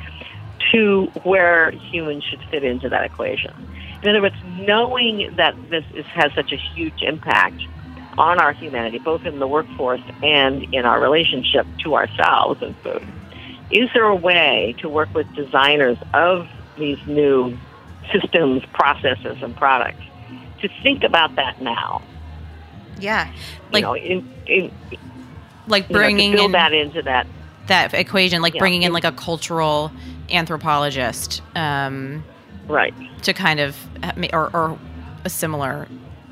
to where humans should fit into that equation. In other words, knowing that this is, has such a huge impact on our humanity, both in the workforce and in our relationship to ourselves and food, is there a way to work with designers of these new systems, processes, and products to think about that now? Yeah. You Like know, in, in, like you know, to bringing build in that into that. that equation, like Yeah. bringing in like a cultural anthropologist um, Right. to kind of ha- ma- or, or a similar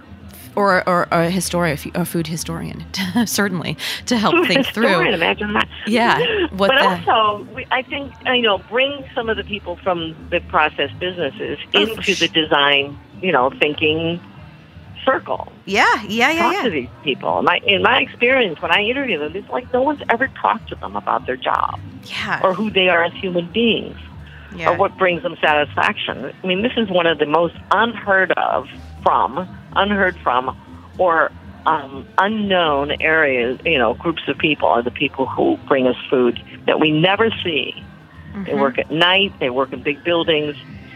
or or a historian, a food historian, certainly to help think through. Historian, imagine that. Yeah, what but the- also, we, I think, uh, you know, bring some of the people from the process businesses Oh, for into sh- the design, you know, thinking circle. Yeah, yeah, yeah, Talk yeah. to these people. My, in my experience, when I interview them, it's like no one's ever talked to them about their job Yeah. or who they are as human beings yeah. or what brings them satisfaction. I mean, this is one of the most unheard of from, unheard from, or um, unknown areas, you know, groups of people are the people who bring us food that we never see. Mm-hmm. They work at night, they work in big buildings.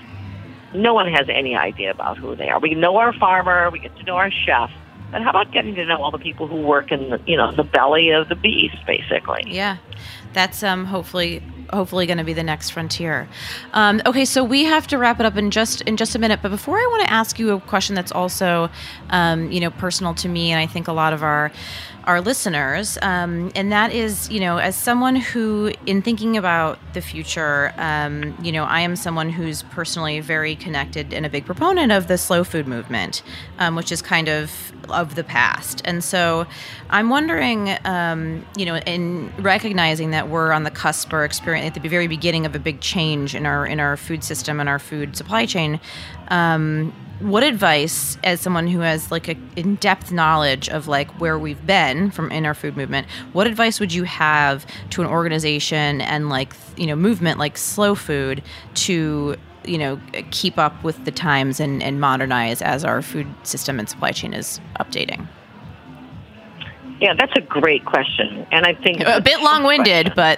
No one has any idea about who they are. We know our farmer, we get to know our chef, but how about getting to know all the people who work in the, you know, the belly of the beast, basically? Yeah, that's um, hopefully hopefully going to be the next frontier. Um, okay, so we have to wrap it up in just in just a minute. But before, I want to ask you a question that's also um, you know personal to me, and I think a lot of our our listeners, um, and that is, you know, as someone who, in thinking about the future, um, you know, I am someone who's personally very connected and a big proponent of the slow food movement, um, which is kind of of the past. And so I'm wondering, um, you know, in recognizing that we're on the cusp or experience at the very beginning of a big change in our in our food system and our food supply chain, um, what advice, as someone who has like a in-depth knowledge of like where we've been from in our food movement, what advice would you have to an organization and like, you know, movement like Slow Food to, you know, keep up with the times and, and modernize as our food system and supply chain is updating? Yeah, that's a great question, and I think a bit long-winded, but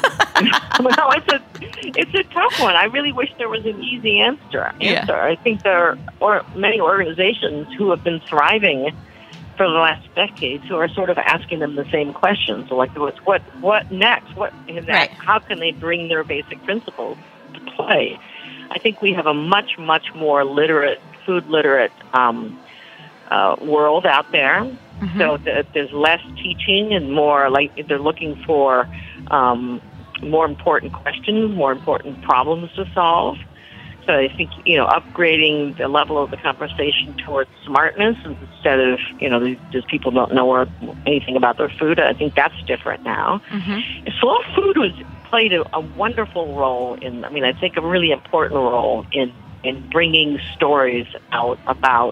well, it's a it's a tough one. I really wish there was an easy answer. Answer. Yeah. I think there are many organizations who have been thriving for the last decades who are sort of asking them the same questions. So like, what's what what next? What right. How can they bring their basic principles to play? I think we have a much much more literate, food literate um, uh, world out there. Mm-hmm. So th- there's less teaching and more like they're looking for um, more important questions, more important problems to solve. So I think, you know, upgrading the level of the conversation towards smartness instead of, you know, just people don't know or anything about their food. I think that's different now. Mm-hmm. Slow Food was played a, a wonderful role in, I mean, I think a really important role in, in bringing stories out about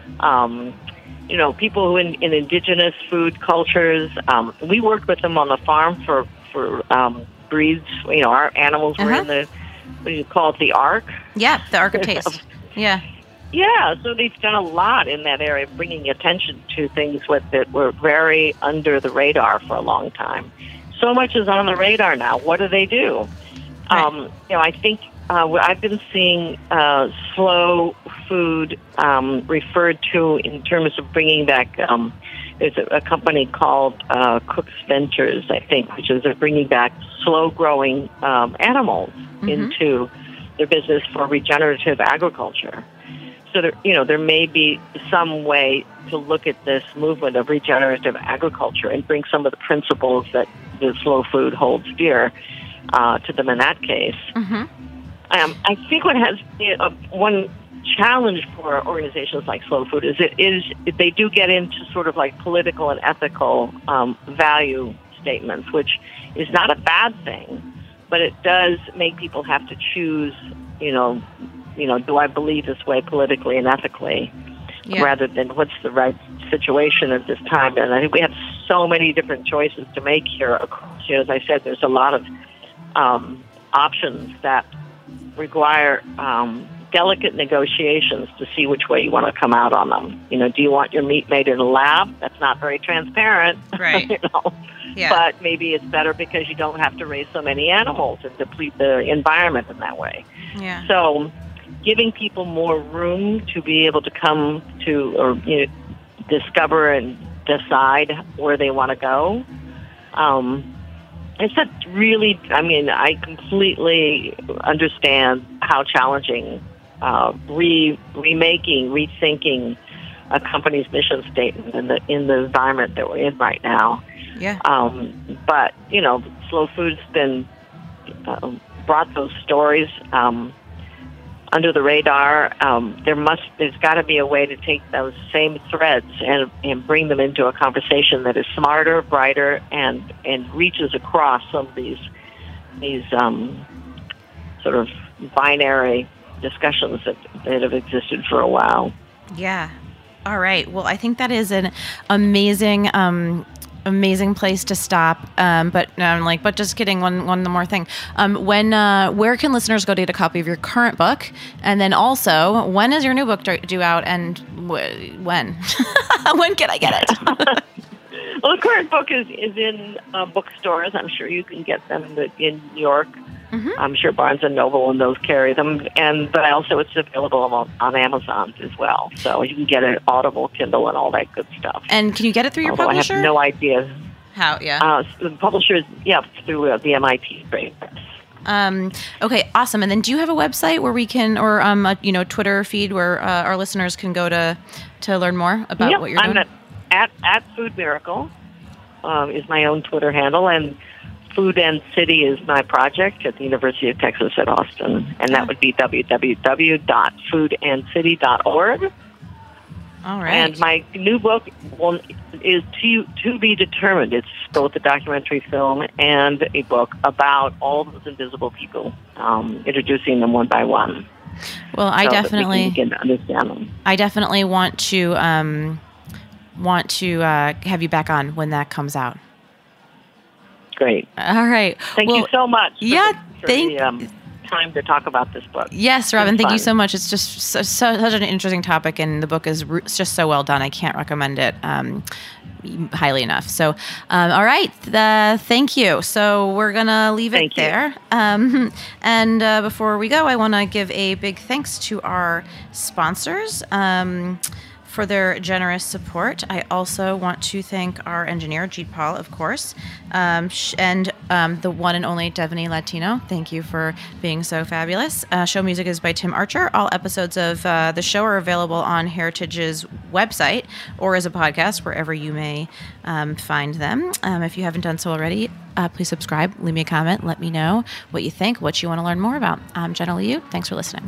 um you know, people who in, in indigenous food cultures. Um, we worked with them on the farm for for um, breeds. You know, our animals were uh-huh. in the what do you call it, the Ark? Yeah, the Ark of Taste. Yeah, yeah. So they've done a lot in that area, bringing attention to things with, that were very under the radar for a long time. So much is on the radar now. What do they do? Right. Um, you know, I think uh, I've been seeing uh, slow food um, referred to in terms of bringing back. Um, there's a, a company called uh, Cook's Ventures, I think, which is bringing back slow-growing um, animals mm-hmm. into their business for regenerative agriculture. So there, you know, there may be some way to look at this movement of regenerative agriculture and bring some of the principles that the slow food holds dear uh, to them in that case. Mm-hmm. Um, I think what has you know, one challenge for organizations like Slow Food is it is they do get into sort of like political and ethical um, value statements, which is not a bad thing, but it does make people have to choose. You know, you know, do I believe this way politically and ethically, yeah. rather than what's the right situation at this time? And I think we have so many different choices to make here. You know, as I said, there's a lot of um, options that require um, delicate negotiations to see which way you want to come out on them. You know, do you want your meat made in a lab? That's not very transparent, right? you know, yeah. But maybe it's better because you don't have to raise so many animals and deplete the environment in that way. Yeah. So, giving people more room to be able to come to or you know, discover and decide where they want to go. Um, It's a really, I mean, I completely understand how challenging uh, re remaking, rethinking a company's mission statement in the in the environment that we're in right now. Yeah. Um, but you know, Slow Food's been uh, brought those stories um, under the radar. Um, there must, there's got to be a way to take those same threads and, and bring them into a conversation that is smarter, brighter, and and reaches across some of these these um, sort of binary discussions that, that have existed for a while. Yeah. All right. Well, I think that is an amazing. Um, Amazing place to stop, um, but I'm um, like, but just kidding. One, one more thing. Um, when, uh, where can listeners go to get a copy of your current book? And then also, when is your new book due out? And w- when? When can I get it? Well, the current book is is in uh, bookstores. I'm sure you can get them in, the, in New York. Mm-hmm. I'm sure Barnes and Noble and those carry them, and but also it's available on, on Amazon as well. So you can get it Audible, Kindle, and all that good stuff. And can you get it through your Although publisher? I have no idea how. Yeah, uh, the publisher is yeah through uh, the M I T Trade Press. Um, okay, awesome. And then, do you have a website where we can, or um, a, you know, Twitter feed where uh, our listeners can go to to learn more about yep, what you're doing? I'm at at Food Miracle um, is my own Twitter handle, and Food and City is my project at the University of Texas at Austin, and that would be w w w dot food and city dot org. All right. And my new book will, is to to be determined. It's both a documentary film and a book about all those invisible people, um, introducing them one by one. Well, I so definitely that we can begin to understand them. I definitely want to um, want to uh, have you back on when that comes out. Great. All right. Thank well, you so much. For yeah. the, for thank. the, um, time to talk about this book. Yes, Robin. Thank fun. you so much. It's just so, so, such an interesting topic, and the book is re- it's just so well done. I can't recommend it um, highly enough. So, um, all right. Uh, thank you. So we're gonna leave Thank it you. there. Um, and uh, before we go, I want to give a big thanks to our sponsors. Um, for their generous support. I also want to thank our engineer, Jeet Paul, of course, um, sh- and um, the one and only Devaney Latino. Thank you for being so fabulous. Uh, show music is by Tim Archer. All episodes of uh, the show are available on Heritage's website or as a podcast, wherever you may um, find them. Um, if you haven't done so already, uh, please subscribe, leave me a comment, let me know what you think, what you want to learn more about. I'm Jenna Liu. Thanks for listening.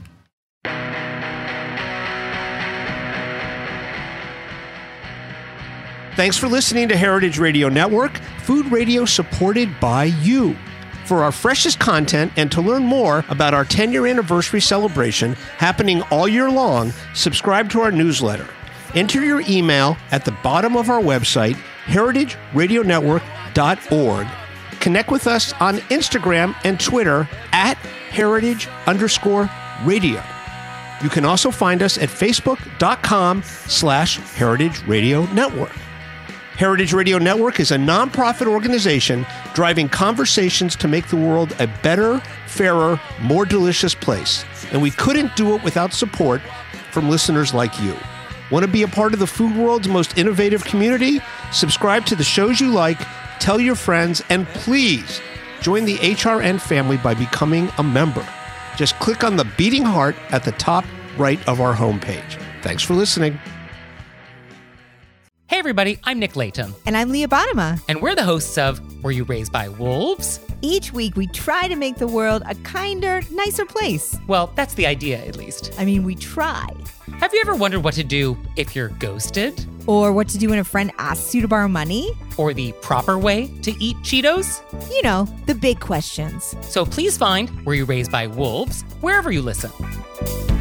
Thanks for listening to Heritage Radio Network, food radio supported by you. For our freshest content and to learn more about our ten-year anniversary celebration happening all year long, subscribe to our newsletter. Enter your email at the bottom of our website, heritage radio network dot org. Connect with us on Instagram and Twitter at heritage underscore radio. You can also find us at facebook.com slash heritage radio network. Heritage Radio Network is a nonprofit organization driving conversations to make the world a better, fairer, more delicious place. And we couldn't do it without support from listeners like you. Want to be a part of the food world's most innovative community? Subscribe to the shows you like, tell your friends, and please join the H R N family by becoming a member. Just click on the beating heart at the top right of our homepage. Thanks for listening. Hey everybody, I'm Nick Latham. And I'm Leah Bottima. And we're the hosts of Were You Raised by Wolves? Each week we try to make the world a kinder, nicer place. Well, that's the idea, at least. I mean, we try. Have you ever wondered what to do if you're ghosted? Or what to do when a friend asks you to borrow money? Or the proper way to eat Cheetos? You know, the big questions. So please find Were You Raised by Wolves wherever you listen.